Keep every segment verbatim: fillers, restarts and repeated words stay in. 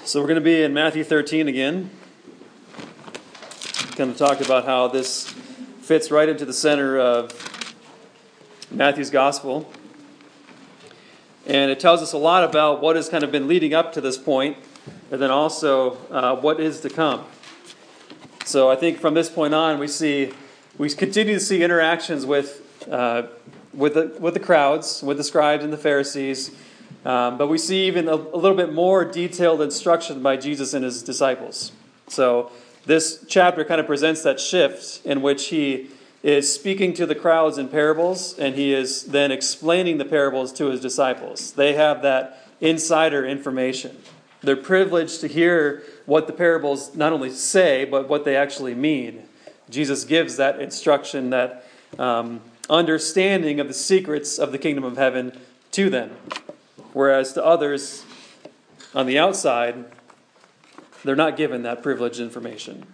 So we're going to be in Matthew thirteen again. Going to talk about how this fits right into the center of Matthew's gospel. And it tells us a lot about what has kind of been leading up to this point, and then also uh, what is to come. So I think from this point on, we see we continue to see interactions with uh, with the with the crowds, with the scribes and the Pharisees. Um, but we see even a, a little bit more detailed instruction by Jesus and his disciples. So this chapter kind of presents that shift in which he is speaking to the crowds in parables, and he is then explaining the parables to his disciples. They have that insider information. They're privileged to hear what the parables not only say, but what they actually mean. Jesus gives that instruction, that um, understanding of the secrets of the kingdom of heaven to them. Whereas to others on the outside, they're not given that privileged information.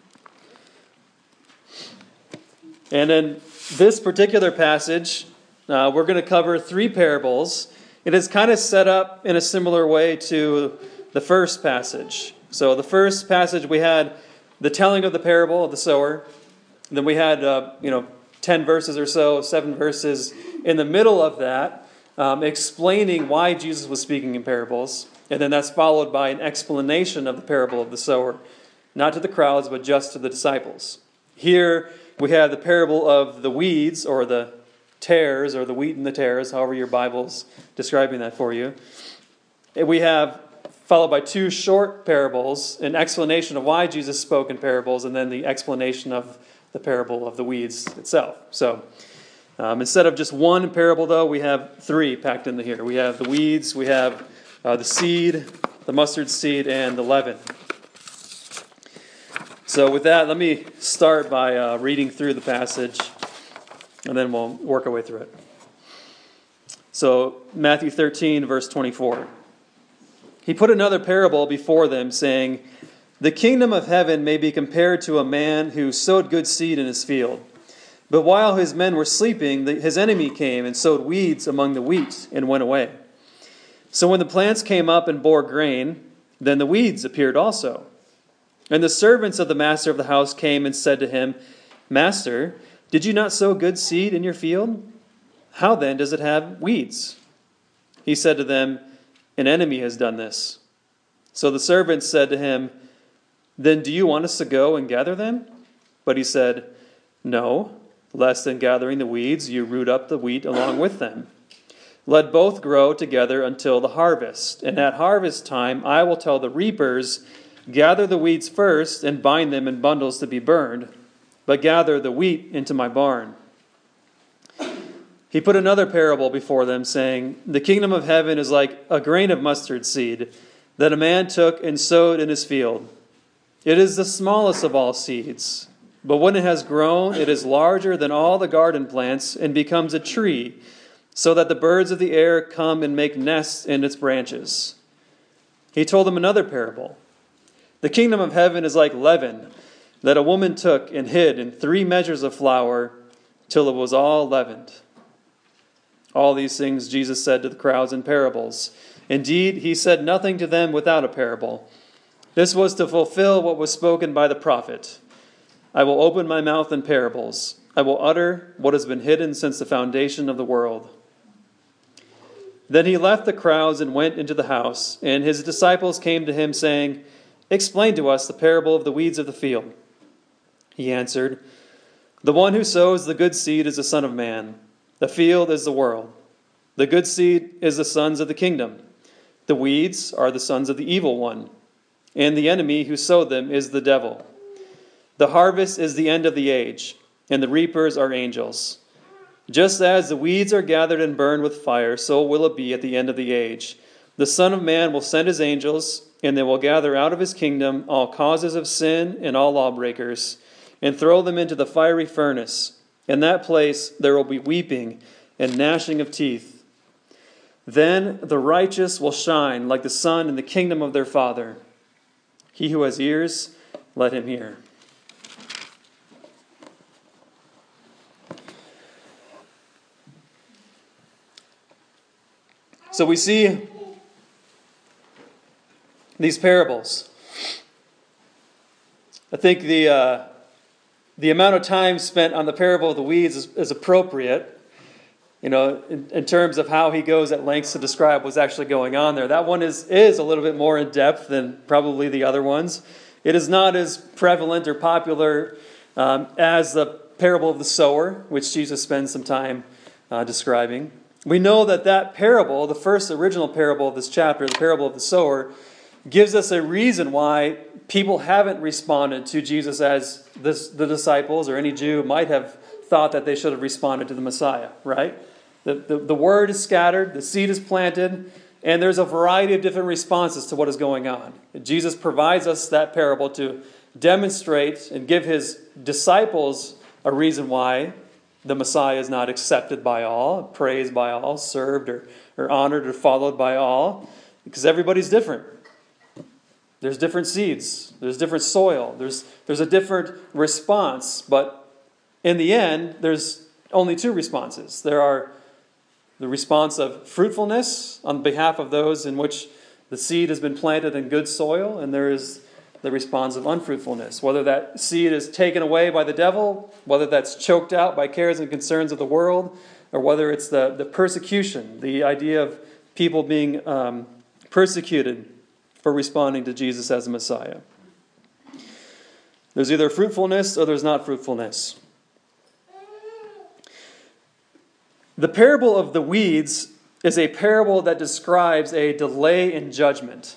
And in this particular passage, uh, we're going to cover three parables. It is kind of set up in a similar way to the first passage. So the first passage, we had the telling of the parable of the sower. Then we had, uh, you know, ten verses or so, seven verses in the middle of that, Um, explaining why Jesus was speaking in parables. And then that's followed by an explanation of the parable of the sower. Not to the crowds, but just to the disciples. Here we have the parable of the weeds, or the tares, or the wheat and the tares, however your Bible's describing that for you. And we have, followed by two short parables, an explanation of why Jesus spoke in parables, and then the explanation of the parable of the weeds itself. So, Um, instead of just one parable, though, we have three packed into here. We have the weeds, we have uh, the seed, the mustard seed, and the leaven. So with that, let me start by uh, reading through the passage, and then we'll work our way through it. So Matthew thirteen, verse twenty-four. He put another parable before them, saying, "The kingdom of heaven may be compared to a man who sowed good seed in his field. But while his men were sleeping, his enemy came and sowed weeds among the wheat and went away. So when the plants came up and bore grain, then the weeds appeared also. And the servants of the master of the house came and said to him, 'Master, did you not sow good seed in your field? How then does it have weeds?' He said to them, 'An enemy has done this.' So the servants said to him, 'Then do you want us to go and gather them?' But he said, 'No, lest in gathering the weeds you root up the wheat along with them. Let both grow together until the harvest. And at harvest time I will tell the reapers, gather the weeds first and bind them in bundles to be burned, but gather the wheat into my barn.' He put another parable before them, saying, 'The kingdom of heaven is like a grain of mustard seed that a man took and sowed in his field. It is the smallest of all seeds. But when it has grown, it is larger than all the garden plants and becomes a tree, so that the birds of the air come and make nests in its branches.' He told them another parable. 'The kingdom of heaven is like leaven that a woman took and hid in three measures of flour till it was all leavened.' All these things Jesus said to the crowds in parables. Indeed, he said nothing to them without a parable. This was to fulfill what was spoken by the prophet. 'I will open my mouth in parables. I will utter what has been hidden since the foundation of the world.' Then he left the crowds and went into the house, and his disciples came to him, saying, 'Explain to us the parable of the weeds of the field.' He answered, 'The one who sows the good seed is the Son of Man. The field is the world. The good seed is the sons of the kingdom. The weeds are the sons of the evil one, and the enemy who sowed them is the devil. The harvest is the end of the age, and the reapers are angels. Just as the weeds are gathered and burned with fire, so will it be at the end of the age. The Son of Man will send his angels, and they will gather out of his kingdom all causes of sin and all lawbreakers, and throw them into the fiery furnace. In that place there will be weeping and gnashing of teeth. Then the righteous will shine like the sun in the kingdom of their Father. He who has ears, let him hear.'" So we see these parables. I think the uh, the amount of time spent on the parable of the weeds is, is appropriate, you know, in, in terms of how he goes at lengths to describe what's actually going on there. That one is, is a little bit more in depth than probably the other ones. It is not as prevalent or popular um, as the parable of the sower, which Jesus spends some time uh, describing. We know that that parable, the first original parable of this chapter, the parable of the sower, gives us a reason why people haven't responded to Jesus as this, the disciples or any Jew might have thought that they should have responded to the Messiah, right? The, the, the word is scattered, the seed is planted, and there's a variety of different responses to what is going on. Jesus provides us that parable to demonstrate and give his disciples a reason why the Messiah is not accepted by all, praised by all, served or, or honored or followed by all, because everybody's different. There's different seeds. There's different soil. There's, there's a different response. But in the end, there's only two responses. There are the response of fruitfulness on behalf of those in which the seed has been planted in good soil, and there is the response of unfruitfulness. Whether that seed is taken away by the devil, whether that's choked out by cares and concerns of the world, or whether it's the, the persecution, the idea of people being um, persecuted for responding to Jesus as the Messiah. There's either fruitfulness or there's not fruitfulness. The parable of the weeds is a parable that describes a delay in judgment.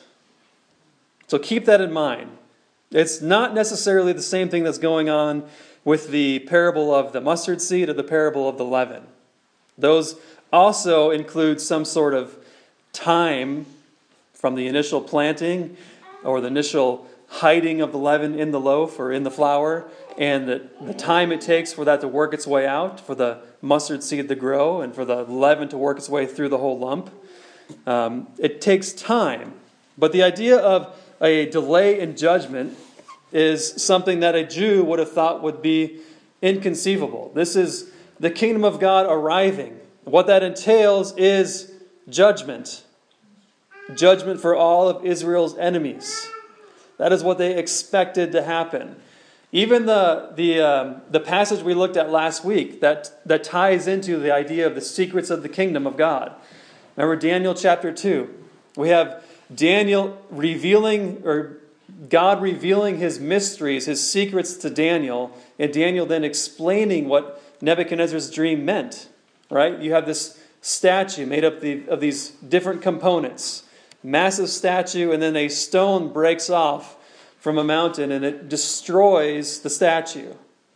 So keep that in mind. It's not necessarily the same thing that's going on with the parable of the mustard seed or the parable of the leaven. Those also include some sort of time from the initial planting or the initial hiding of the leaven in the loaf or in the flour, and the, the time it takes for that to work its way out, for the mustard seed to grow and for the leaven to work its way through the whole lump. Um, it takes time. But the idea of a delay in judgment is something that a Jew would have thought would be inconceivable. This is the kingdom of God arriving. What that entails is judgment. Judgment for all of Israel's enemies. That is what they expected to happen. Even the the um, the passage we looked at last week that, that ties into the idea of the secrets of the kingdom of God. Remember Daniel chapter two. We have Daniel revealing, or God revealing his mysteries, his secrets to Daniel, and Daniel then explaining what Nebuchadnezzar's dream meant. Right? You have this statue made up the, of these different components. Massive statue, and then a stone breaks off from a mountain and it destroys the statue.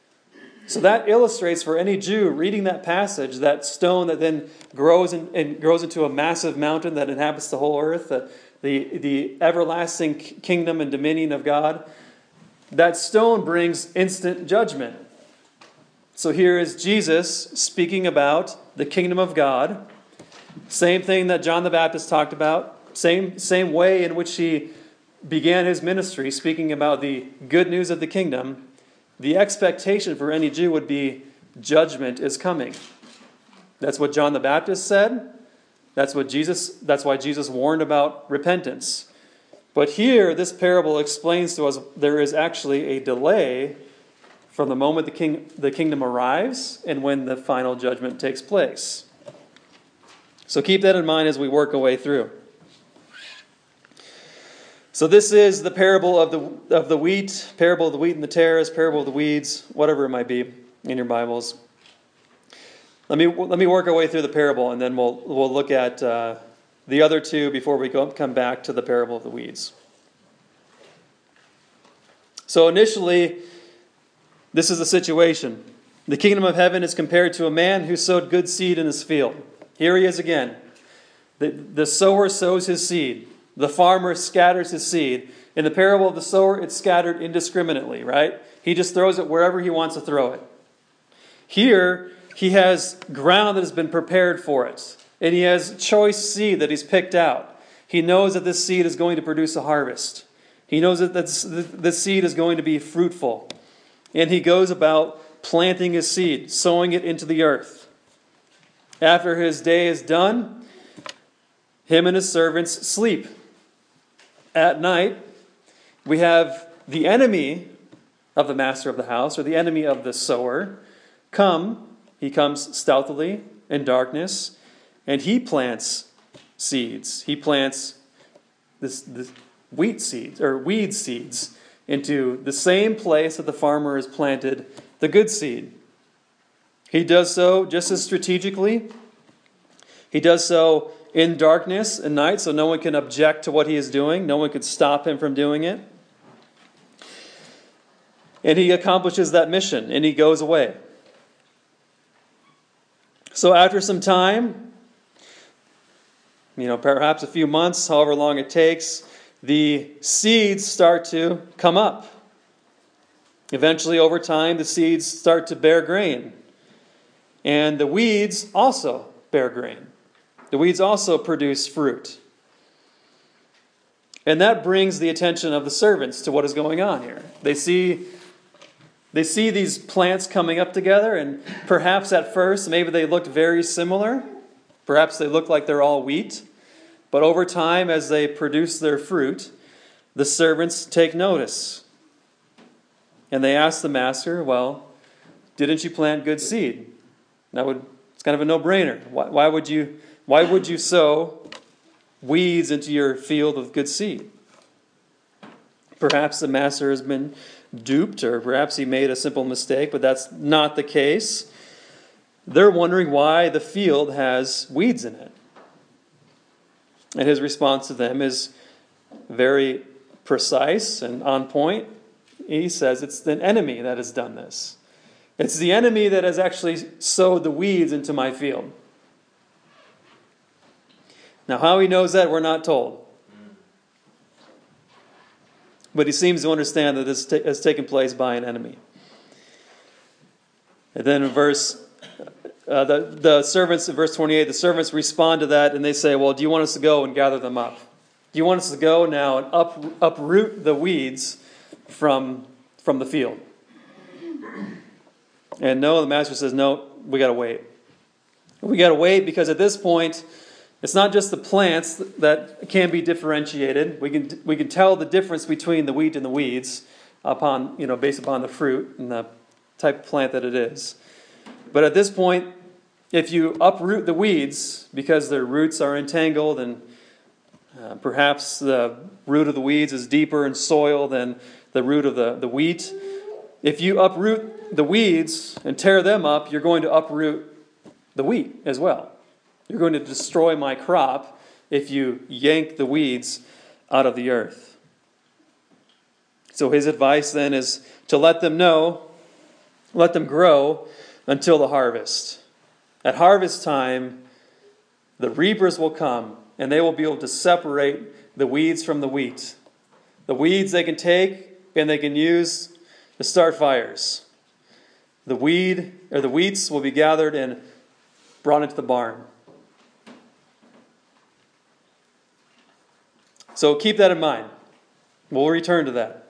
So that illustrates for any Jew reading that passage, that stone that then grows in, and grows into a massive mountain that inhabits the whole earth, the, the, the everlasting kingdom and dominion of God. That stone brings instant judgment. So here is Jesus speaking about the kingdom of God. Same thing that John the Baptist talked about. Same, same way in which he began his ministry, speaking about the good news of the kingdom. The expectation for any Jew would be judgment is coming. That's what John the Baptist said. That's what Jesus. That's why Jesus warned about repentance. But here, this parable explains to us there is actually a delay from the moment the king, the kingdom arrives and when the final judgment takes place. So keep that in mind as we work our way through. So this is the parable of the of the wheat, parable of the wheat and the tares, parable of the weeds, whatever it might be in your Bibles. Let me let me work our way through the parable, and then we'll we'll look at uh, the other two before we go, come back to the parable of the weeds. So initially, this is the situation. The kingdom of heaven is compared to a man who sowed good seed in his field. Here he is again. The, the sower sows his seed. The farmer scatters his seed. In the parable of the sower, it's scattered indiscriminately, right? He just throws it wherever he wants to throw it. Here, he has ground that has been prepared for it. And he has choice seed that he's picked out. He knows that this seed is going to produce a harvest. He knows that this, this seed is going to be fruitful. And he goes about planting his seed, sowing it into the earth. After his day is done, him and his servants sleep. at night, we have the enemy of the master of the house, or the enemy of the sower, come. He comes stealthily in darkness, and he plants seeds. He plants this, this wheat seeds, or weed seeds, into the same place that the farmer has planted the good seed. He does so just as strategically. He does so in darkness at night, so no one can object to what he is doing. No one can stop him from doing it. And he accomplishes that mission, and he goes away. So after some time, you know, perhaps a few months, however long it takes, the seeds start to come up. Eventually, over time, the seeds start to bear grain. And the weeds also bear grain. The weeds also produce fruit. And that brings the attention of the servants to what is going on here. They see, they see these plants coming up together, and perhaps at first, maybe they looked very similar. Perhaps they look like they're all wheat. But over time, as they produce their fruit, the servants take notice. And they ask the master, well, didn't you plant good seed? That would, it's kind of a no-brainer. Why, why would you, why would you sow weeds into your field of good seed? Perhaps the master has been duped, or perhaps he made a simple mistake, but that's not the case. They're wondering why the field has weeds in it. And his response to them is very precise and on point. He says it's the enemy that has done this. It's the enemy that has actually sowed the weeds into my field. Now, how he knows that, we're not told. But he seems to understand that this has taken place by an enemy. And then in verse, uh, the, the servants, in verse twenty-eight, the servants respond to that and they say, well, do you want us to go and gather them up? Do you want us to go now and up, uproot the weeds from, from the field? And no, the master says, no, we got to wait. We got to wait because at this point, it's not just the plants that can be differentiated. We can we can tell the difference between the wheat and the weeds upon, you know, based upon the fruit and the type of plant that it is. But at this point, if you uproot the weeds because their roots are entangled and uh, perhaps the root of the weeds is deeper in soil than the root of the, the wheat, if you uproot the weeds and tear them up, you're going to uproot the wheat as well. You're going to destroy my crop if you yank the weeds out of the earth. So his advice then is to let them know, let them grow until the harvest. At harvest time, the reapers will come and they will be able to separate the weeds from the wheat. The weeds they can take and they can use to start fires. The weed or the wheats will be gathered and brought into the barn. So keep that in mind. We'll return to that.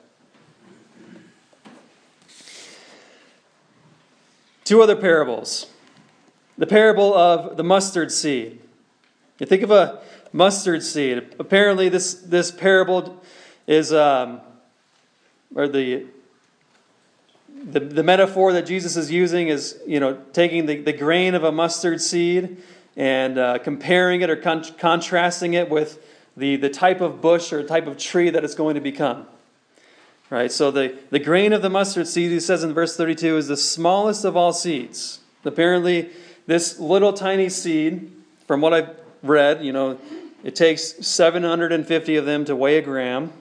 Two other parables. The parable of the mustard seed. You think of a mustard seed. Apparently this, this parable is, um, or the, the the metaphor that Jesus is using is, you know, taking the, the grain of a mustard seed and uh, comparing it or con- contrasting it with the, the type of bush or type of tree that it's going to become. Right? So the, the grain of the mustard seed, he says in verse thirty-two, is the smallest of all seeds. Apparently, this little tiny seed, from what I've read, you know, it takes seven hundred fifty of them to weigh a gram.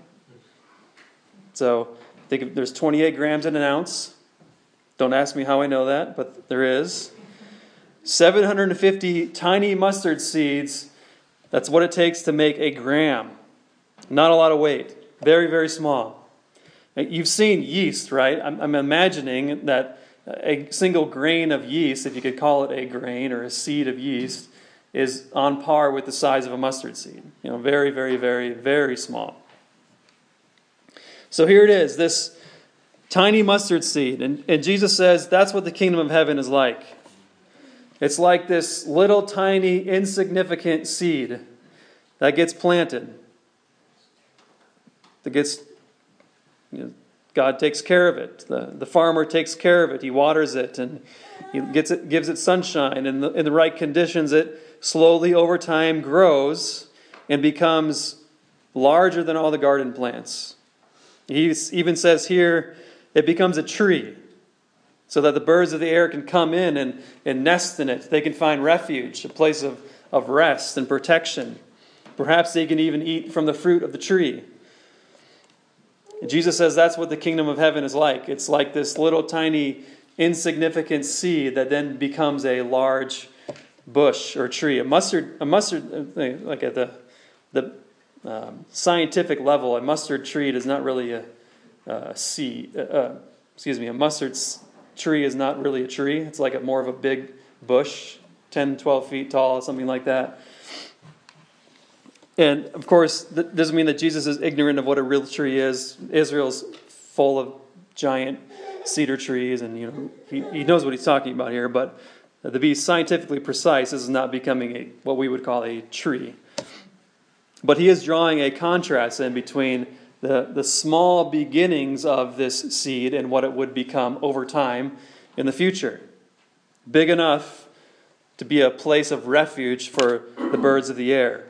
So I think there's twenty-eight grams in an ounce. Don't ask me how I know that, but there is. seven hundred fifty tiny mustard seeds. That's what it takes to make a gram. Not a lot of weight. Very, very small. You've seen yeast, right? I'm, I'm imagining that a single grain of yeast, if you could call it a grain or a seed of yeast, is on par with the size of a mustard seed. You know, very, very, very, very small. So here it is, this tiny mustard seed. And, and Jesus says that's what the kingdom of heaven is like. It's like this little tiny insignificant seed that gets planted. that gets, you know, God takes care of it. The, the farmer takes care of it. He waters it and he gets it, gives it sunshine. And in the, in the right conditions, it slowly over time grows and becomes larger than all the garden plants. He even says here, it becomes a tree so that the birds of the air can come in and, and nest in it. They can find refuge, a place of, of rest and protection. Perhaps they can even eat from the fruit of the tree. And Jesus says that's what the kingdom of heaven is like. It's like this little tiny insignificant seed that then becomes a large bush or tree. A mustard, a mustard, like at the the um, scientific level, a mustard tree is not really a, a seed. Uh, uh, excuse me, a mustard tree is not really a tree. It's like a more of a big bush, ten, twelve feet tall, something like that. And, of course, that doesn't mean that Jesus is ignorant of what a real tree is. Israel's full of giant cedar trees, and you know he, he knows what he's talking about here. But to be scientifically precise, this is not becoming a what we would call a tree. But he is drawing a contrast in between the, the small beginnings of this seed and what it would become over time in the future. Big enough to be a place of refuge for the birds of the air.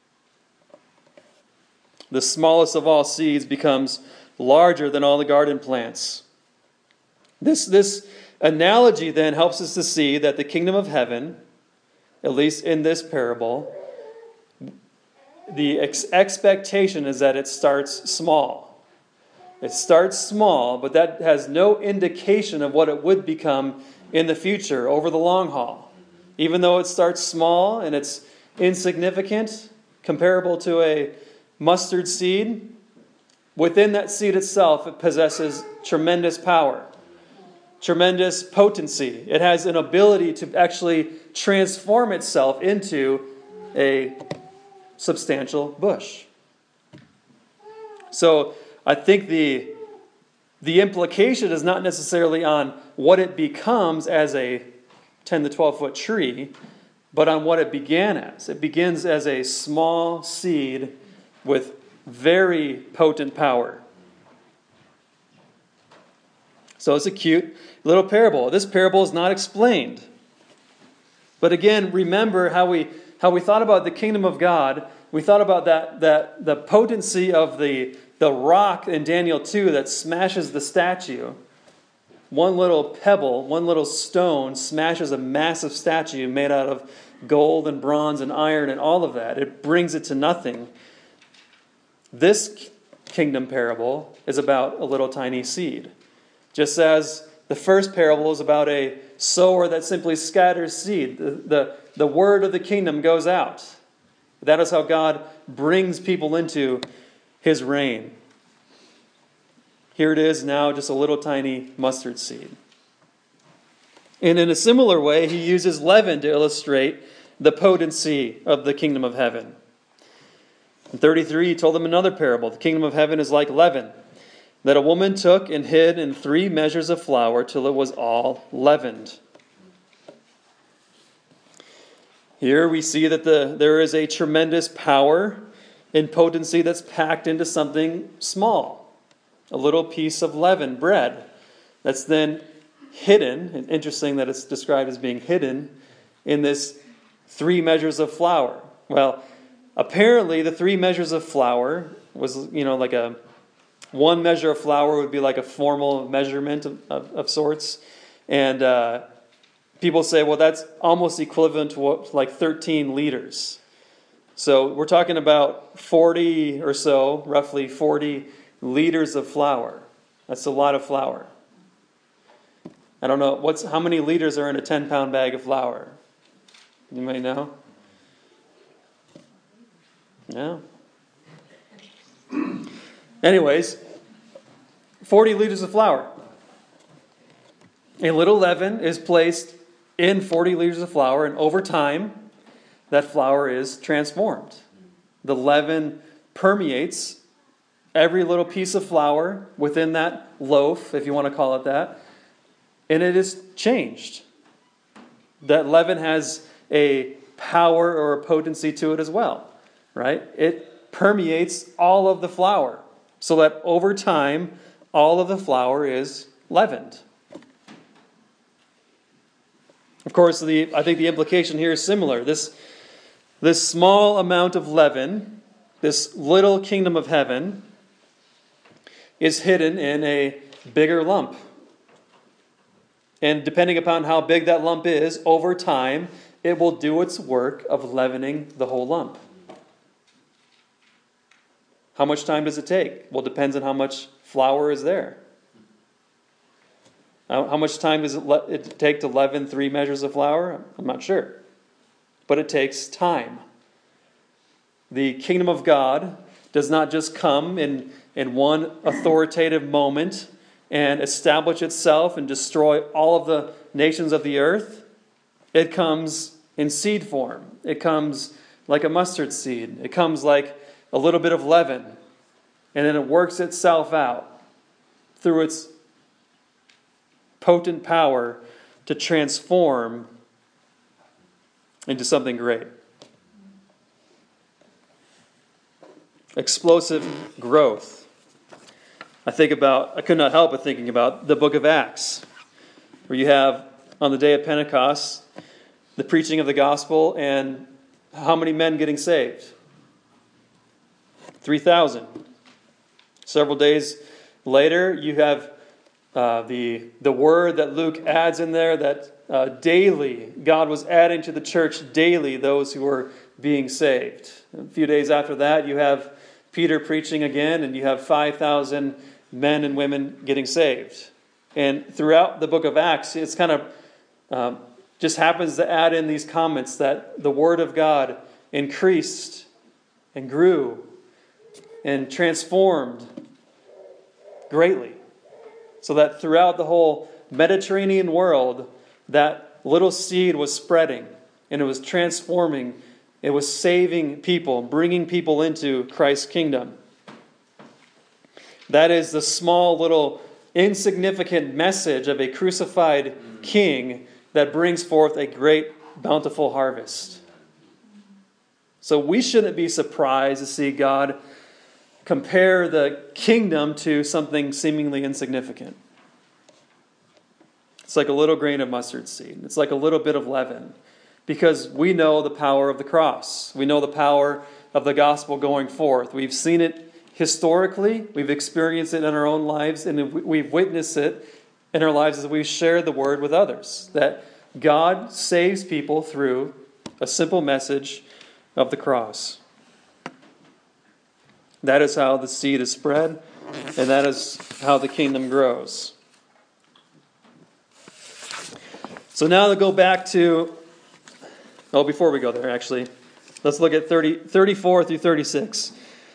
The smallest of all seeds becomes larger than all the garden plants. This, this analogy then helps us to see that the kingdom of heaven, at least in this parable, the ex- expectation is that it starts small. It starts small, but that has no indication of what it would become in the future over the long haul. Even though it starts small and it's insignificant, comparable to a mustard seed, within that seed itself, it possesses tremendous power, tremendous potency. It has an ability to actually transform itself into a substantial bush. So I think the, the implication is not necessarily on what it becomes as a ten to twelve foot tree, but on what it began as. It begins as a small seed with very potent power. So it's a cute little parable. This parable is not explained. But again, remember how we how we thought about the kingdom of God. We thought about that that the potency of the, the rock in Daniel two that smashes the statue. One little pebble, one little stone smashes a massive statue made out of gold and bronze and iron and all of that. It brings it to nothing. This kingdom parable is about a little tiny seed. Just as the first parable is about a sower that simply scatters seed. The, the, the word of the kingdom goes out. That is how God brings people into his reign. Here it is now, just a little tiny mustard seed. And in a similar way, he uses leaven to illustrate the potency of the kingdom of heaven. In thirty-three, he told them another parable. The kingdom of heaven is like leaven, that a woman took and hid in three measures of flour till it was all leavened. Here we see that the, there is a tremendous power and potency that's packed into something small. A little piece of leaven, bread, that's then hidden, and interesting that it's described as being hidden, in this three measures of flour. Well, apparently the three measures of flour was, you know, like a, one measure of flour would be like a formal measurement of, of, of sorts. And uh, people say, well, that's almost equivalent to what, like thirteen liters. So we're talking about forty or so, roughly forty liters of flour. That's a lot of flour. I don't know, what's how many liters are in a ten-pound bag of flour? You may know? No? Anyways, forty liters of flour. A little leaven is placed in forty liters of flour, and over time, that flour is transformed. The leaven permeates every little piece of flour within that loaf, if you want to call it that, and it is changed. That leaven has a power or a potency to it as well, right? It permeates all of the flour. so that over time all of the flour is leavened. Of course, the I think the implication here is similar. This, this small amount of leaven, this little kingdom of heaven, is hidden in a bigger lump. And depending upon how big that lump is, over time, it will do its work of leavening the whole lump. How much time does it take? Well, it depends on how much flour is there. How much time does it, le- it take to leaven three measures of flour? I'm not sure. But it takes time. The kingdom of God does not just come in, in one authoritative moment and establish itself and destroy all of the nations of the earth. It comes in seed form. It comes like a mustard seed. It comes like a little bit of leaven. And then it works itself out through its potent power to transform into something great. Explosive growth. I think about, I could not help but thinking about the book of Acts, where you have, on the day of Pentecost, the preaching of the gospel, and how many men getting saved? three thousand. Several days later, you have uh, the, the word that Luke adds in there that uh, daily, God was adding to the church daily those who were being saved. A few days after that, you have Peter preaching again, and you have five thousand men and women getting saved. And throughout the book of Acts, it's kind of um, just happens to add in these comments that the word of God increased and grew and transformed greatly. So that throughout the whole Mediterranean world, that little seed was spreading and it was transforming. It was saving people, bringing people into Christ's kingdom. That is the small little insignificant message of a crucified king that brings forth a great bountiful harvest. So we shouldn't be surprised to see God compare the kingdom to something seemingly insignificant. It's like a little grain of mustard seed. It's like a little bit of leaven. Because we know the power of the cross. We know the power of the gospel going forth. We've seen it historically. We've experienced it in our own lives. And we've witnessed it in our lives as we've shared the word with others. That God saves people through a simple message of the cross. That is how the seed is spread. And that is how the kingdom grows. So now to go back to... Oh, before we go there, actually, let's look at thirty, thirty-four through thirty-six.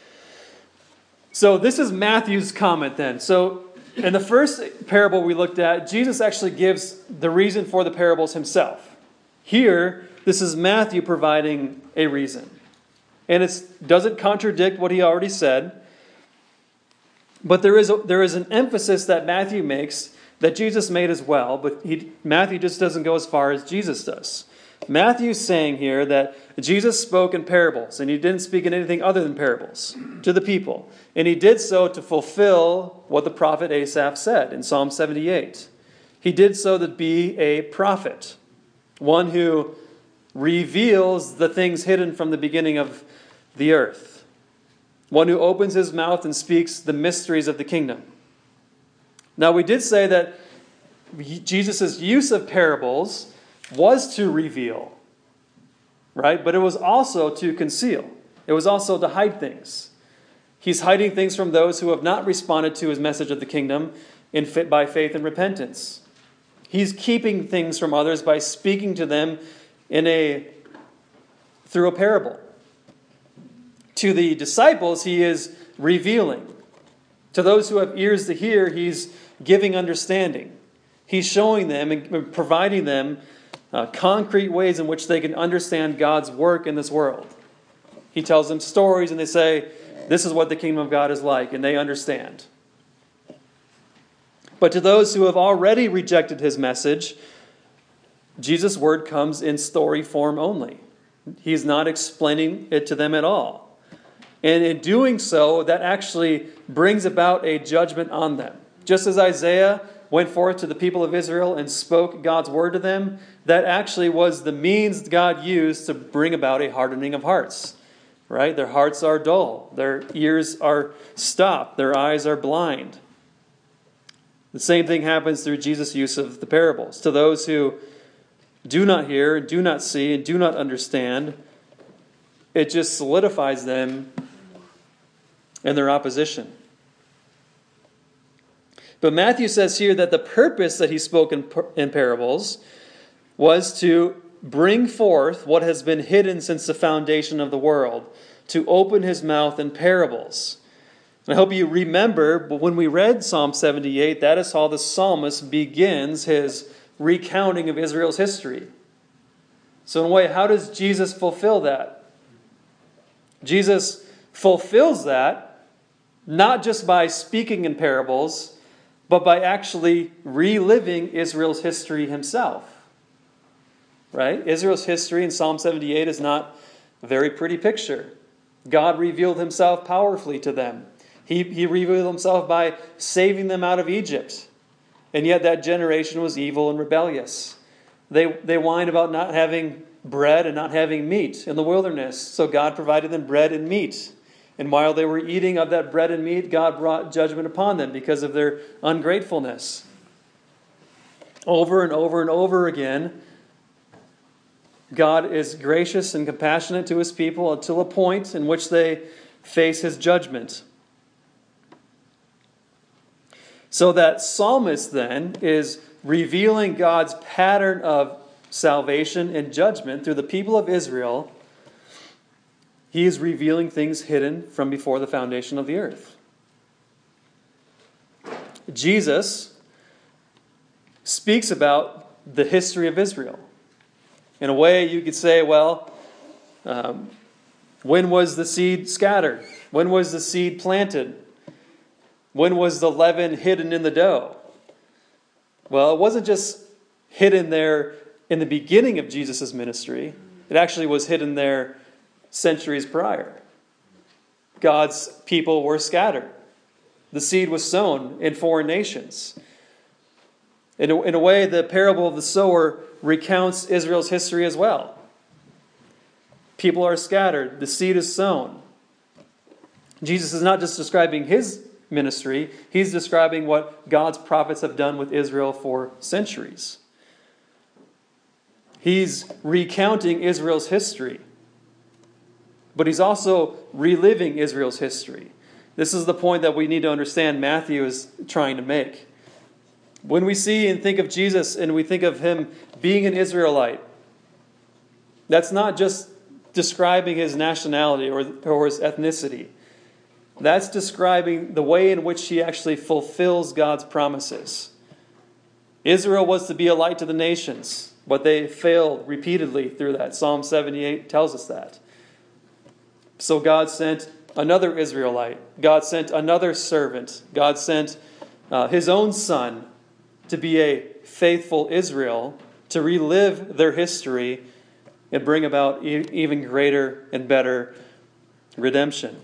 So this is Matthew's comment then. So in the first parable we looked at, Jesus actually gives the reason for the parables himself. Here, this is Matthew providing a reason. And it doesn't contradict what he already said. But there is, a, there is an emphasis that Matthew makes that Jesus made as well. But he, Matthew just doesn't go as far as Jesus does. Matthew's saying here that Jesus spoke in parables, and he didn't speak in anything other than parables to the people. And he did so to fulfill what the prophet Asaph said in Psalm seventy-eight. He did so to be a prophet, one who reveals the things hidden from the beginning of the earth, one who opens his mouth and speaks the mysteries of the kingdom. Now, we did say that Jesus' use of parables was to reveal, right? But it was also to conceal. It was also to hide things. He's hiding things from those who have not responded to his message of the kingdom in fit by faith and repentance. He's keeping things from others by speaking to them in a through a parable. To the disciples, he is revealing. To those who have ears to hear, he's giving understanding. He's showing them and providing them Uh, concrete ways in which they can understand God's work in this world. He tells them stories and they say, this is what the kingdom of God is like, and they understand. But to those who have already rejected his message, Jesus' word comes in story form only. He's not explaining it to them at all. And in doing so, that actually brings about a judgment on them. Just as Isaiah went forth to the people of Israel and spoke God's word to them, that actually was the means God used to bring about a hardening of hearts. Right? Their hearts are dull. Their ears are stopped. Their eyes are blind. The same thing happens through Jesus' use of the parables. To those who do not hear, do not see, and do not understand, it just solidifies them in their opposition. But Matthew says here that the purpose that he spoke in, in parables was to bring forth what has been hidden since the foundation of the world, to open his mouth in parables. And I hope you remember, but when we read Psalm seventy-eight, that is how the psalmist begins his recounting of Israel's history. So in a way, how does Jesus fulfill that? Jesus fulfills that not just by speaking in parables, but by actually reliving Israel's history himself. Right? Israel's history in Psalm seventy-eight is not a very pretty picture. God revealed himself powerfully to them. He, he revealed himself by saving them out of Egypt. And yet that generation was evil and rebellious. They, they whined about not having bread and not having meat in the wilderness. So God provided them bread and meat. And while they were eating of that bread and meat, God brought judgment upon them because of their ungratefulness. Over and over and over again, God is gracious and compassionate to his people until a point in which they face his judgment. So that psalmist then is revealing God's pattern of salvation and judgment through the people of Israel. He is revealing things hidden from before the foundation of the earth. Jesus speaks about the history of Israel. In a way, you could say, well, um, when was the seed scattered? When was the seed planted? When was the leaven hidden in the dough? Well, it wasn't just hidden there in the beginning of Jesus' ministry. It actually was hidden there centuries prior. God's people were scattered. The seed was sown in foreign nations. In a, in a way, the parable of the sower recounts Israel's history as well. People are scattered. The seed is sown. Jesus is not just describing his ministry. He's describing what God's prophets have done with Israel for centuries. He's recounting Israel's history. But he's also reliving Israel's history. This is the point that we need to understand Matthew is trying to make. When we see and think of Jesus and we think of him being an Israelite, that's not just describing his nationality or, or his ethnicity. That's describing the way in which he actually fulfills God's promises. Israel was to be a light to the nations, but they failed repeatedly through that. Psalm seventy-eight tells us that. So God sent another Israelite. God sent another servant. God sent uh, his own son to be a faithful Israel, to relive their history and bring about e- even greater and better redemption.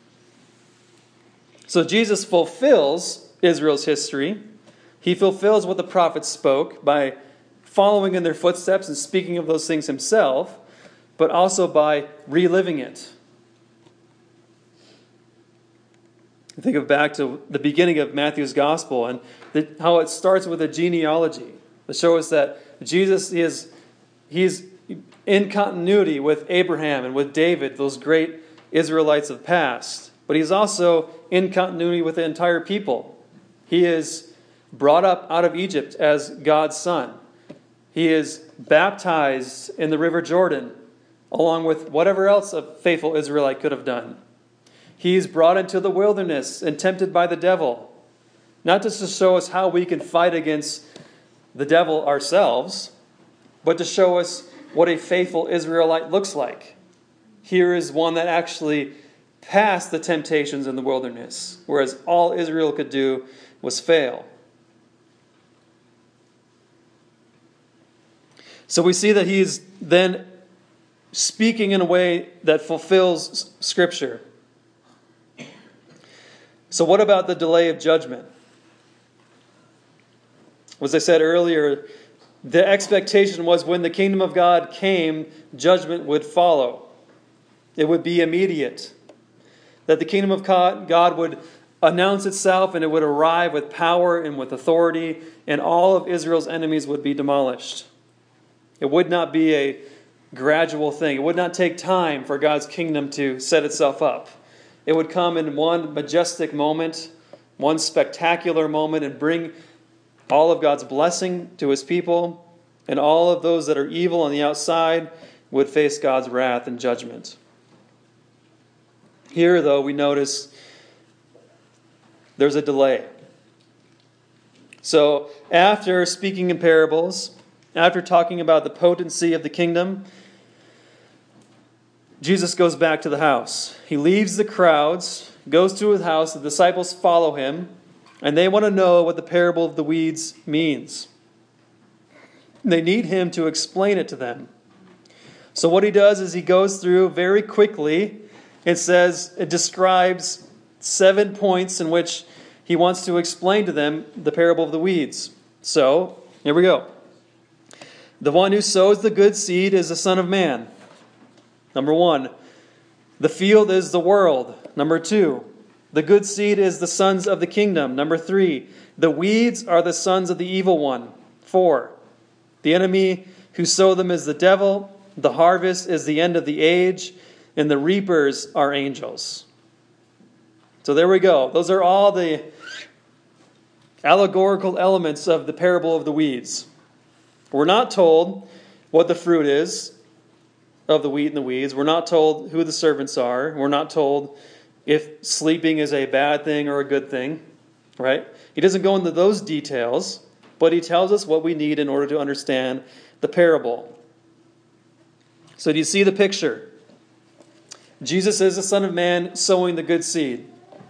So Jesus fulfills Israel's history. He fulfills what the prophets spoke by following in their footsteps and speaking of those things himself, but also by reliving it. Think of back to the beginning of Matthew's gospel and the, how it starts with a genealogy to show us that Jesus is he's in continuity with Abraham and with David, those great Israelites of past. But he's also in continuity with the entire people. He is brought up out of Egypt as God's son. He is baptized in the River Jordan, along with whatever else a faithful Israelite could have done. He's brought into the wilderness and tempted by the devil, not just to show us how we can fight against the devil ourselves, but to show us what a faithful Israelite looks like. Here is one that actually passed the temptations in the wilderness, whereas all Israel could do was fail. So we see that he's then speaking in a way that fulfills Scripture. So what about the delay of judgment? As I said earlier, the expectation was when the kingdom of God came, judgment would follow. It would be immediate. That the kingdom of God would announce itself and it would arrive with power and with authority, and all of Israel's enemies would be demolished. It would not be a gradual thing. It would not take time for God's kingdom to set itself up. It would come in one majestic moment, one spectacular moment, and bring all of God's blessing to his people, and all of those that are evil on the outside would face God's wrath and judgment. Here, though, we notice there's a delay. So, after speaking in parables, after talking about the potency of the kingdom, Jesus goes back to the house. He leaves the crowds, goes to his house, the disciples follow him, and they want to know what the parable of the weeds means. They need him to explain it to them. So what he does is he goes through very quickly. It says, it describes seven points in which he wants to explain to them the parable of the weeds. So, here we go. The one who sows the good seed is the Son of Man. Number one. The field is the world. Number two. The good seed is the sons of the kingdom. Number three. The weeds are the sons of the evil one. Four. The enemy who sowed them is the devil. The harvest is the end of the age. And the reapers are angels. So there we go. Those are all the allegorical elements of the parable of the weeds. We're not told what the fruit is of the wheat and the weeds. We're not told who the servants are. We're not told if sleeping is a bad thing or a good thing. Right? He doesn't go into those details, but he tells us what we need in order to understand the parable. So do you see the picture? Jesus is the Son of Man sowing the good seed.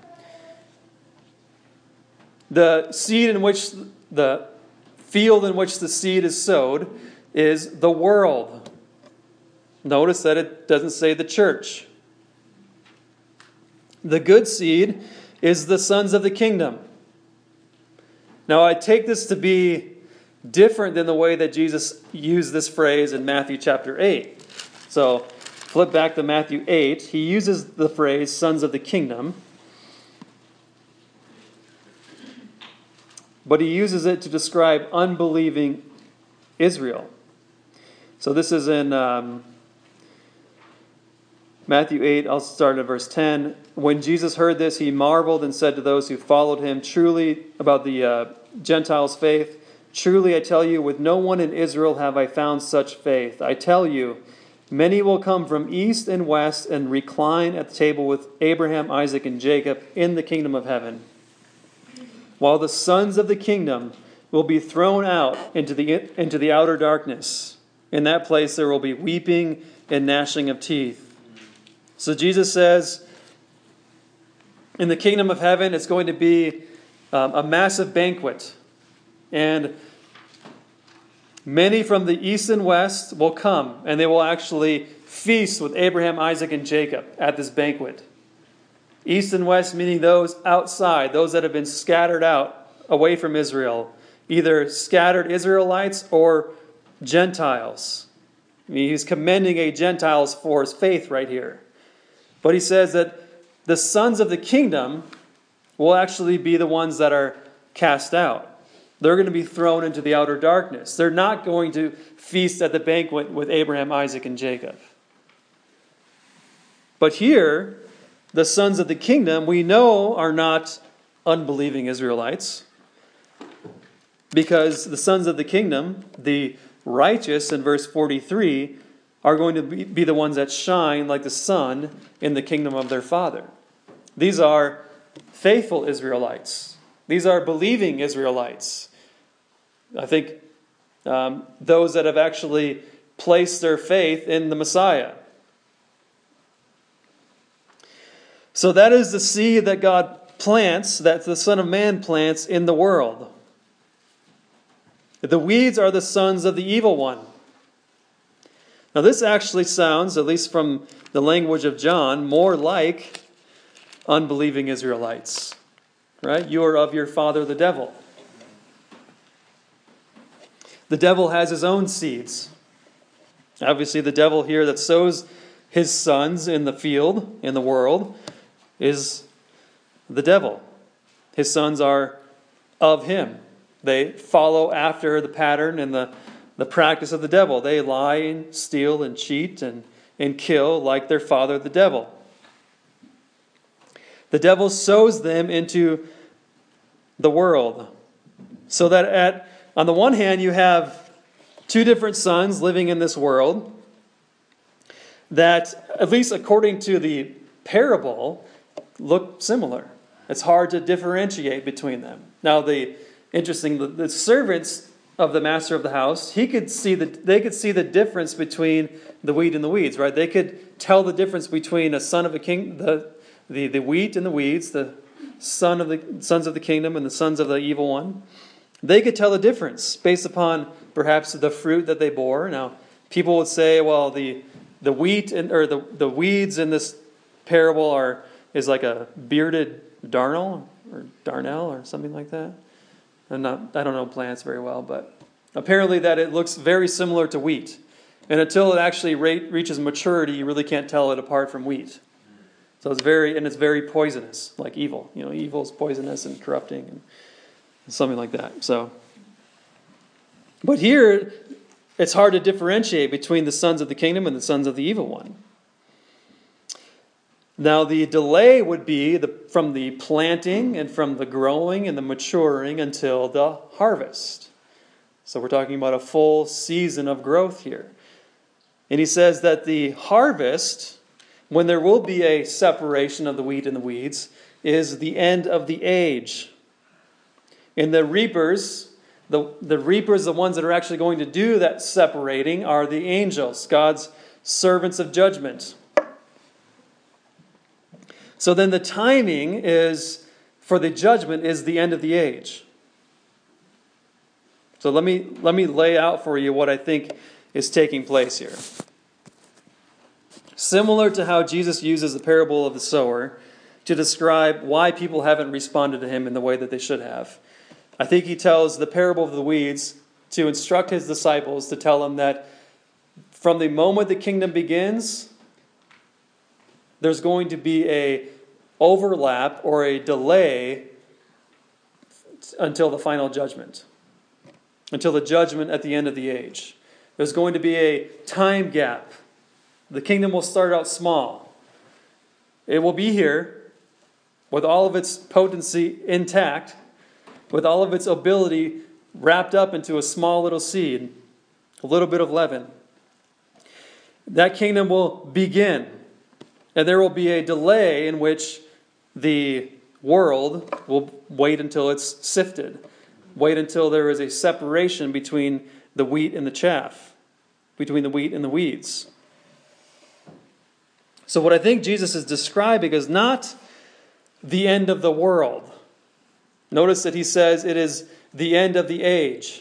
The seed in which, the field in which the seed is sowed is the world. Notice that it doesn't say the church. The good seed is the sons of the kingdom. Now I take this to be different than the way that Jesus used this phrase in Matthew chapter eight. So, flip back to Matthew eight. He uses the phrase, sons of the kingdom. But he uses it to describe unbelieving Israel. So this is in um, Matthew eight. I'll start at verse ten. When Jesus heard this, he marveled and said to those who followed him, truly, about the uh, Gentiles' faith, truly I tell you, with no one in Israel have I found such faith. I tell you, many will come from east and west and recline at the table with Abraham, Isaac, and Jacob in the kingdom of heaven, while the sons of the kingdom will be thrown out into the, into the outer darkness. In that place there will be weeping and gnashing of teeth. So Jesus says, in the kingdom of heaven, it's going to be um, a massive banquet. And many from the east and west will come, and they will actually feast with Abraham, Isaac, and Jacob at this banquet. East and west meaning those outside, those that have been scattered out away from Israel, either scattered Israelites or Gentiles. I mean, he's commending a Gentiles for his faith right here. But he says that the sons of the kingdom will actually be the ones that are cast out. They're going to be thrown into the outer darkness. They're not going to feast at the banquet with Abraham, Isaac, and Jacob. But here, the sons of the kingdom, we know, are not unbelieving Israelites. Because the sons of the kingdom, the righteous in verse forty-three, are going to be, be the ones that shine like the sun in the kingdom of their Father. These are faithful Israelites. These are believing Israelites. I think um, those that have actually placed their faith in the Messiah. So that is the seed that God plants, that the Son of Man plants in the world. The weeds are the sons of the evil one. Now this actually sounds, at least from the language of John, more like unbelieving Israelites. right? You are of your father the devil. The devil has his own seeds. Obviously, the devil here that sows his sons in the field, in the world, is the devil. His sons are of him. They follow after the pattern and the, the practice of the devil. They lie and steal and cheat and, and kill like their father the devil. The devil sows them into the world. So that at on the one hand you have two different sons living in this world that, at least according to the parable, look similar. It's hard to differentiate between them. Now, the interesting, the, the servants of the master of the house, he could see the, they could see the difference between the wheat and the weeds, right? They could tell the difference between a son of a king, the the, the wheat and the weeds, the son of the sons of the kingdom and the sons of the evil one. They could tell the difference based upon perhaps the fruit that they bore. Now, people would say, well, the the wheat and or the, the weeds in this parable are is like a bearded darnel or darnel or something like that. I'm not I don't know plants very well, but apparently that it looks very similar to wheat. And until it actually re- reaches maturity, you really can't tell it apart from wheat. So it's very and it's very poisonous, like evil. You know, evil is poisonous and corrupting and something like that. So, but here, it's hard to differentiate between the sons of the kingdom and the sons of the evil one. Now, the delay would be the, from the planting and from the growing and the maturing until the harvest. So we're talking about a full season of growth here. And he says that the harvest, when there will be a separation of the wheat and the weeds, is the end of the age. And the reapers, the, the reapers, the ones that are actually going to do that separating, are the angels, God's servants of judgment. So then the timing is, for the judgment, is the end of the age. So let me, let me lay out for you what I think is taking place here. Similar to how Jesus uses the parable of the sower to describe why people haven't responded to him in the way that they should have, I think he tells the parable of the weeds to instruct his disciples, to tell them that from the moment the kingdom begins, there's going to be a overlap or a delay until the final judgment, until the judgment at the end of the age. There's going to be a time gap. The kingdom will start out small. It will be here with all of its potency intact, with all of its ability wrapped up into a small little seed, a little bit of leaven. That kingdom will begin, and there will be a delay in which the world will wait until it's sifted, wait until there is a separation between the wheat and the chaff, between the wheat and the weeds. So what I think Jesus is describing is not the end of the world. Notice that he says it is the end of the age.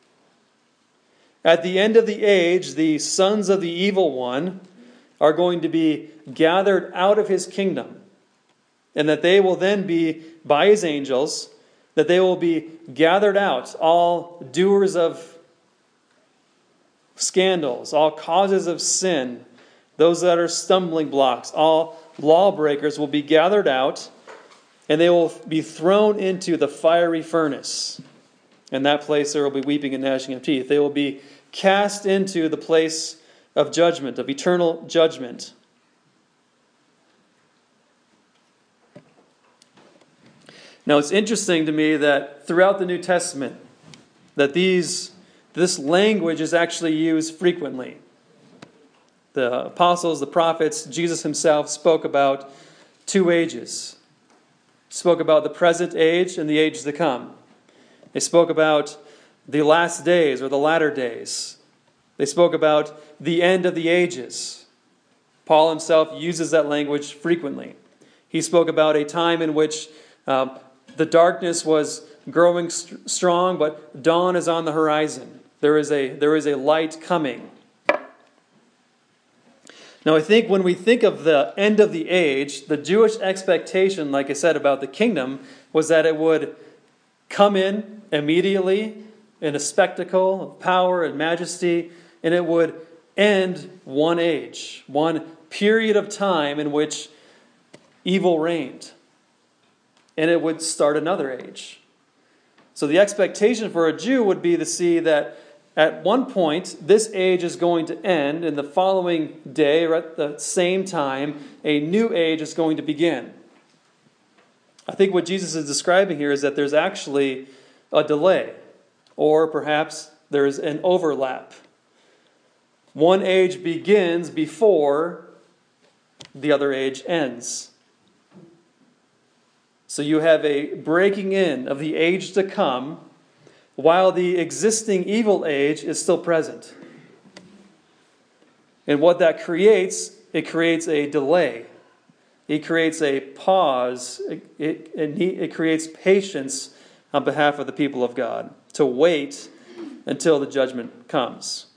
At the end of the age, the sons of the evil one are going to be gathered out of his kingdom. And that they will then be, by his angels, that they will be gathered out, all doers of scandals, all causes of sin, those that are stumbling blocks, all lawbreakers will be gathered out, and they will be thrown into the fiery furnace. In that place there will be weeping and gnashing of teeth. They will be cast into the place of judgment, of eternal judgment. Now it's interesting to me that throughout the New Testament, that these this language is actually used frequently. The apostles, the prophets, Jesus himself spoke about two ages. Spoke about the present age and the age to come. They spoke about the last days or the latter days. They spoke about the end of the ages. Paul himself uses that language frequently. He spoke about a time in which um, the darkness was growing st- strong, but dawn is on the horizon. There is a there is a light coming. Now, I think when we think of the end of the age, the Jewish expectation, like I said, about the kingdom, was that it would come in immediately in a spectacle of power and majesty, and it would end one age, one period of time in which evil reigned. And it would start another age. So the expectation for a Jew would be to see that at one point, this age is going to end, and the following day, or at the same time, a new age is going to begin. I think what Jesus is describing here is that there's actually a delay, or perhaps there's an overlap. One age begins before the other age ends. So you have a breaking in of the age to come, while the existing evil age is still present. And what that creates, it creates a delay. It creates a pause. It, it, it, it creates patience on behalf of the people of God to wait until the judgment comes.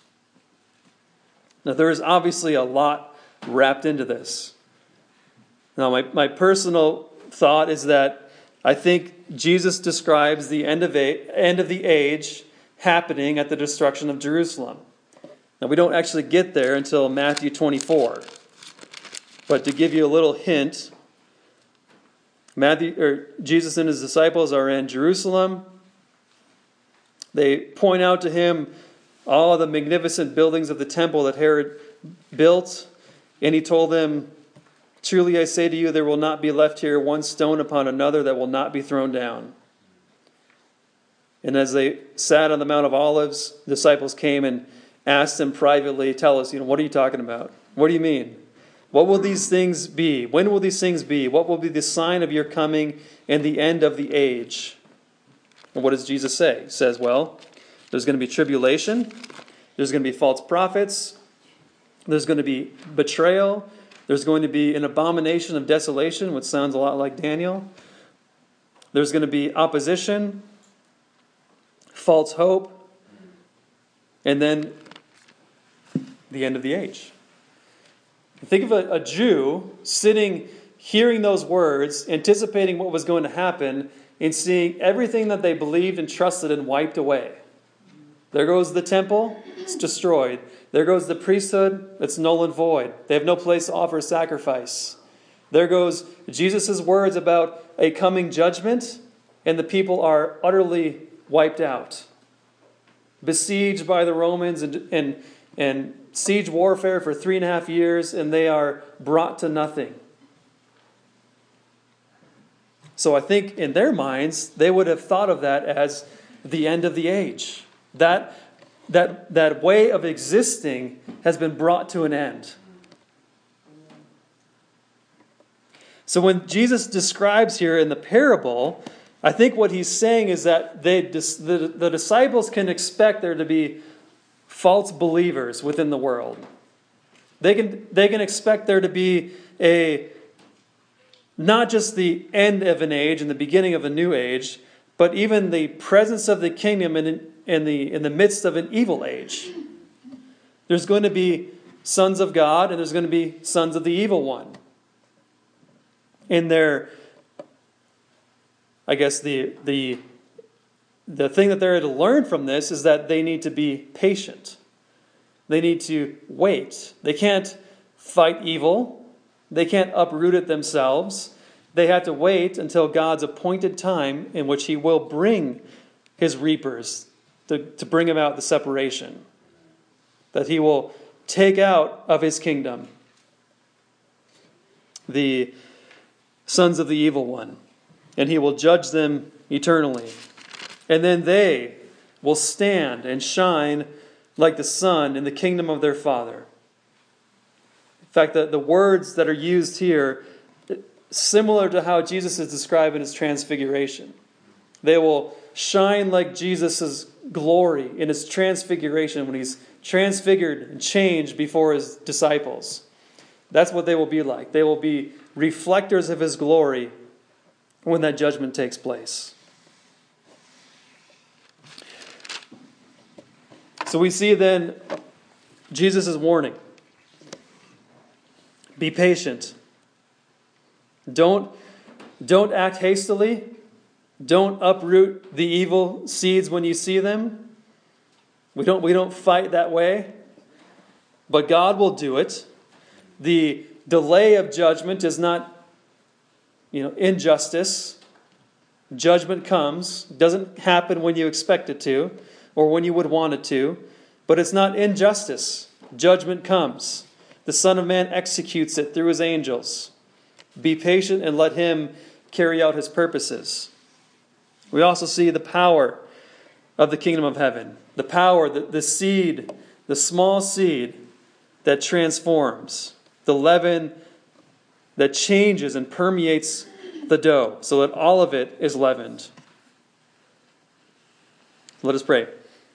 Now, there is obviously a lot wrapped into this. Now, my, my personal thought is that I think Jesus describes the end of, a, end of the age happening at the destruction of Jerusalem. Now, we don't actually get there until Matthew twenty-four. But to give you a little hint, Matthew, or Jesus and his disciples are in Jerusalem. They point out to him all the magnificent buildings of the temple that Herod built. And he told them, "Truly I say to you, there will not be left here one stone upon another that will not be thrown down." And as they sat on the Mount of Olives, the disciples came and asked him privately, "Tell us, you know, what are you talking about? What do you mean? What will these things be? When will these things be? What will be the sign of your coming and the end of the age?" And what does Jesus say? He says, well, there's going to be tribulation. There's going to be false prophets. There's going to be betrayal. There's going to be an abomination of desolation, which sounds a lot like Daniel. There's going to be opposition, false hope, and then the end of the age. Think of a, a Jew sitting, hearing those words, anticipating what was going to happen, and seeing everything that they believed and trusted in wiped away. There goes the temple, it's destroyed. There goes the priesthood, it's null and void. They have no place to offer sacrifice. There goes Jesus' words about a coming judgment, and the people are utterly wiped out. Besieged by the Romans and, and, and siege warfare for three and a half years, and they are brought to nothing. So I think in their minds, they would have thought of that as the end of the age. That, that, that way of existing has been brought to an end. So when Jesus describes here in the parable, I think what he's saying is that they, the, the disciples can expect there to be false believers within the world. They can, they can expect there to be a not just the end of an age and the beginning of a new age, but even the presence of the kingdom in, in, the, in the midst of an evil age. There's going to be sons of God and there's going to be sons of the evil one. In their, I guess the the the thing that they're to learn from this is that they need to be patient. They need to wait. They can't fight evil. They can't uproot it themselves. They have to wait until God's appointed time in which he will bring his reapers to, to bring about the separation. That he will take out of his kingdom the sons of the evil one. And he will judge them eternally. And then they will stand and shine like the sun in the kingdom of their Father. In fact, the, the words that are used here, similar to how Jesus is described in his transfiguration. They will shine like Jesus' glory in his transfiguration when he's transfigured and changed before his disciples. That's what they will be like. They will be reflectors of his glory when that judgment takes place. So we see then Jesus' warning. Be patient. Don't, Don't act hastily. Don't uproot the evil seeds when you see them. We don't, we don't fight that way. But God will do it. The delay of judgment is not, you know, injustice. Judgment comes. It doesn't happen when you expect it to or when you would want it to. But it's not injustice. Judgment comes. The Son of Man executes it through his angels. Be patient and let him carry out his purposes. We also see the power of the kingdom of heaven. The power, the, the seed, the small seed that transforms. The leaven that changes and permeates the dough so that all of it is leavened. Let us pray.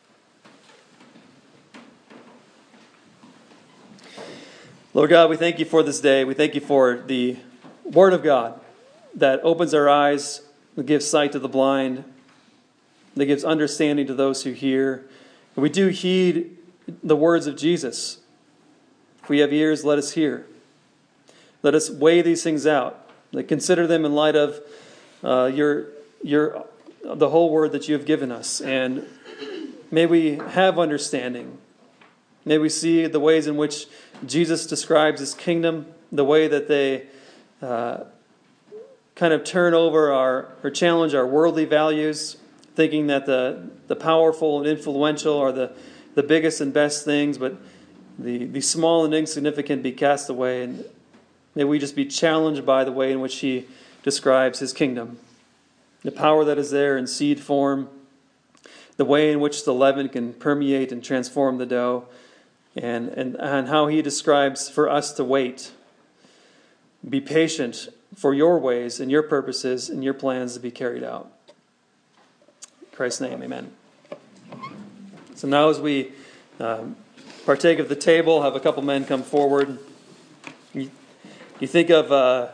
Lord God, we thank you for this day. We thank you for the Word of God that opens our eyes, that gives sight to the blind, that gives understanding to those who hear. And we do heed the words of Jesus. If we have ears, let us hear. Let us weigh these things out. Let consider them in light of uh, your your the whole word that you have given us. And may we have understanding. May we see the ways in which Jesus describes his kingdom, the way that they uh, kind of turn over our or challenge our worldly values, thinking that the, the powerful and influential are the, the biggest and best things, but the, the small and insignificant be cast away. And may we just be challenged by the way in which he describes his kingdom. The power that is there in seed form, the way in which the leaven can permeate and transform the dough, and, and, and how he describes for us to wait. Be patient for your ways and your purposes and your plans to be carried out. In Christ's name, amen. So now as we um, partake of the table, have a couple men come forward. You, you think of uh,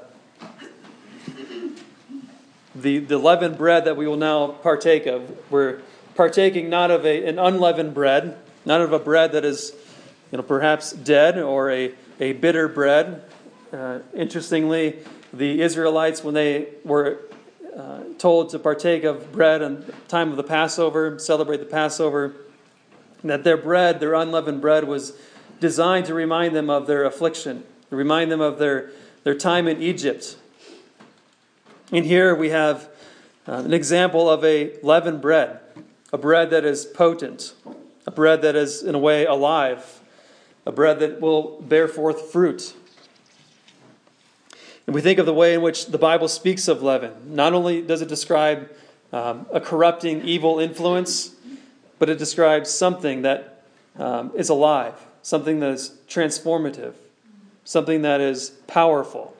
the, the leavened bread that we will now partake of. We're partaking not of a, an unleavened bread, not of a bread that is, you know, perhaps dead or a, a bitter bread. Uh, interestingly, the Israelites, when they were uh, told to partake of bread on the time of the Passover, celebrate the Passover, that their bread, their unleavened bread, was designed to remind them of their affliction, to remind them of their, their time in Egypt. And here we have uh, an example of a leavened bread, a bread that is potent, a bread that is, in a way, alive, a bread that will bear forth fruit. And we think of the way in which the Bible speaks of leaven. Not only does it describe um, a corrupting, evil influence, but it describes something that um, is alive, something that is transformative, something that is powerful.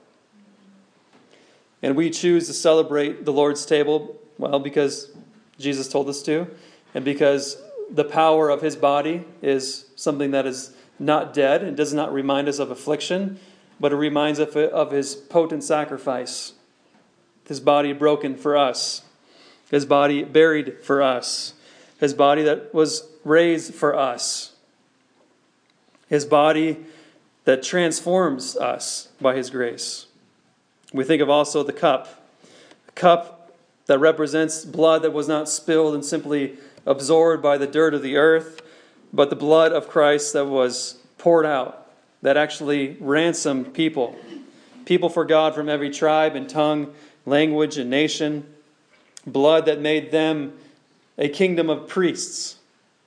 And we choose to celebrate the Lord's table, well, because Jesus told us to, and because the power of his body is something that is not dead and does not remind us of affliction, but it reminds us of his potent sacrifice. His body broken for us. His body buried for us. His body that was raised for us. His body that transforms us by his grace. We think of also the cup. A cup that represents blood that was not spilled and simply absorbed by the dirt of the earth, but the blood of Christ that was poured out, that actually ransomed people. People for God from every tribe and tongue, language and nation. Blood that made them a kingdom of priests.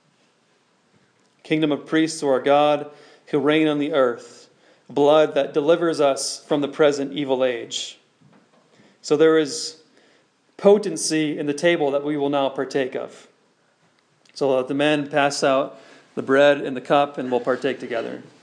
Kingdom of priests to our God who reign on the earth. Blood that delivers us from the present evil age. So there is potency in the table that we will now partake of. So let the men pass out the bread and the cup, and we'll partake together.